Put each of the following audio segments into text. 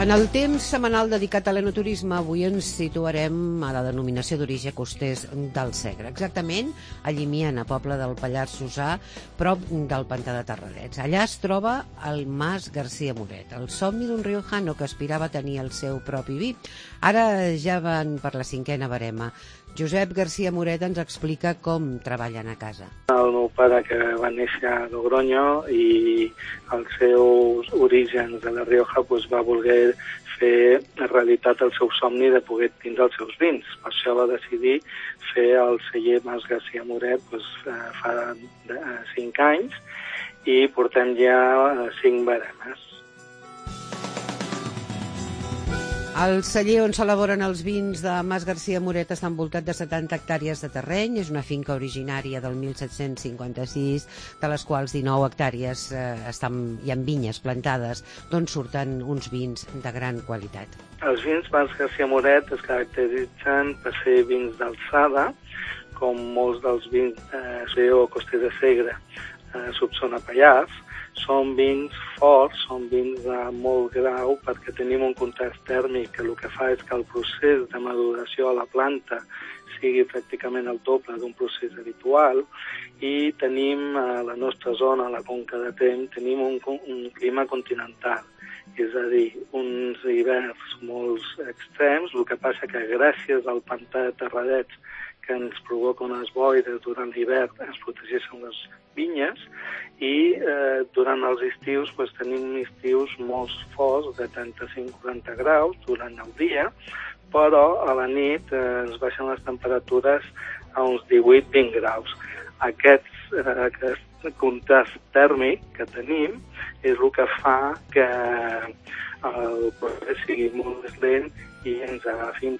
En el temps setmanal dedicat a l'enoturisme, avui ens situarem a la denominació d'origen costers del Segre, exactament a Llimiana, poble del Pallars Jussà, prop del pantà de Terradets. Allà es troba el Mas Garcia Moret, el somni d'un riojano que aspirava a tenir el seu propi vi. Ara ja van per la 5a barema. Josep Garcia Moret ens explica com treballen a casa. El meu pare, que va néixer a Logroño i els seus orígens a La Rioja, va voler fer realitat el seu somni de poder tindre els seus vins. Per això va decidir fer el celler Mas Garcia Moret fa 5 anys i portem ja 5 baremes. El celler on s'elaboren els vins de Mas Garcia Moret està envoltat de 70 hectàrees de terreny. És una finca originària del 1756, de les quals 19 hectàrees hi ha vinyes plantades, d'on surten uns vins de gran qualitat. Els vins Mas Garcia Moret es caracteritzen per ser vins d'alçada, com molts dels vins o Coster de Segre, subzona Pallars. Són vins forts, són vins de molt grau, perquè tenim un contrast tèrmic que el que fa és que el procés de maduració a la planta sigui pràcticament el doble d'un procés habitual, i tenim a la nostra zona, a la Conca de Tremp, tenim un clima continental, és a dir, uns hiverns molt extrems. El que passa que gràcies al pantà de Terradets, que ens provoca unes boires durant l'hivern, ens protegeixen les vinyes, i durant els estius tenim estius molt forts de 35-40 graus durant el dia, però a la nit ens baixen les temperatures a uns 18-20 graus. Aquest contrast tèrmic que tenim és el que fa que el procés sigui molt més lent i ens agafin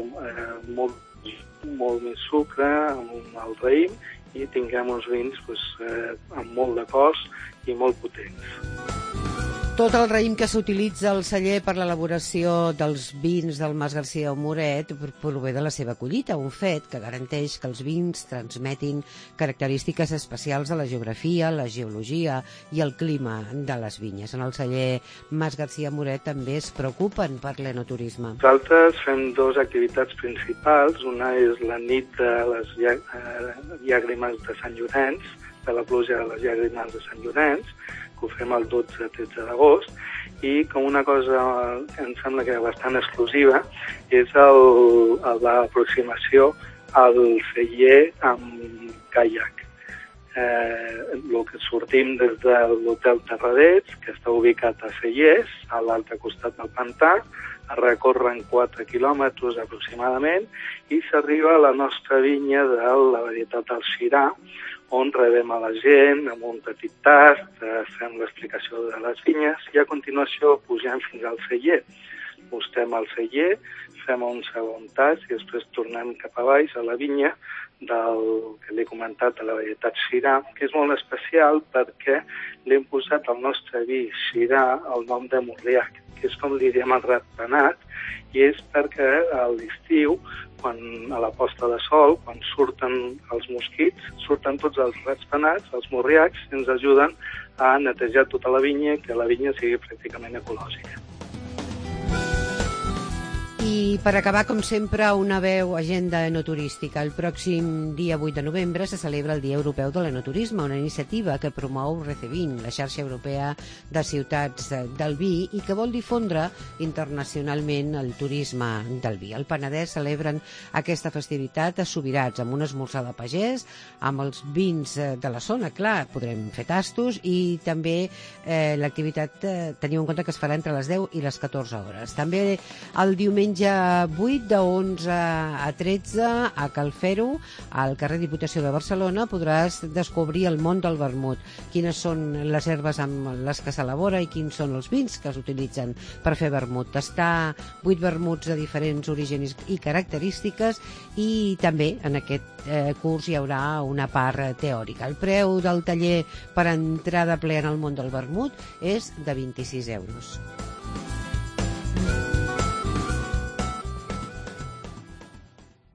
molt més sucre amb el raïm i tinguem uns vins amb molt de cos i molt potents. Tot el raïm que s'utilitza al celler per l'elaboració dels vins del Mas Garcia Moret prové de la seva collita, un fet que garanteix que els vins transmetin característiques especials de la geografia, la geologia i el clima de les vinyes. En el celler Mas Garcia Moret també es preocupen per l'enoturisme. Nosaltres fem 2 activitats principals. Una és la nit de les llàgrimes de Sant Llorenç, de la pluja de les llàgrimes de Sant Llorenç, que ho fem el 12-13 d'agost, i com una cosa que em sembla que és bastant exclusiva és l'aproximació al celler amb caiac. El que sortim des de l'hotel Terradets, que està ubicat a Cellers, a l'altre costat del pantà, es recorren 4 quilòmetres aproximadament i s'arriba a la nostra vinya de la varietat del Syrah, on rebem a la gent amb un petit tast, fem l'explicació de les vinyes i a continuació pugem fins al celler. Mostem al celler, fem un segon tast i després tornem cap a baix a la vinya del que l'he comentat, de la varietat Syrah, que és molt especial perquè l'hem posat al nostre vi Syrah el nom de Murriac, que és com li diem el ratpenat, i és perquè a l'estiu, a la posta de sol, quan surten els mosquits, surten tots els ratpenats, els murriacs, i ens ajuden a netejar tota la vinya i que la vinya sigui pràcticament ecològica. I per acabar, com sempre, una veu agenda enoturística. El pròxim dia 8 de novembre se celebra el Dia Europeu de l'Enoturisme, una iniciativa que promou Recevin, la xarxa europea de ciutats del vi, i que vol difondre internacionalment el turisme del vi. Al Penedès celebren aquesta festivitat a Subirats, amb un esmorzar de pagès, amb els vins de la zona, clar, podrem fer tastos, i també l'activitat, teniu en compte que es farà entre les 10 i les 14 hores. També el diumenge 8 de 11 a 13 a Cal Fero, al carrer Diputació de Barcelona, podràs descobrir el món del vermut, quines són les herbes amb les que s'elabora i quins són els vins que s'utilitzen per fer vermut. Tastar 8 vermuts de diferents orígens i característiques, i també en aquest curs hi haurà una part teòrica. El preu del taller per entrar de ple en el món del vermut és de 26 euros.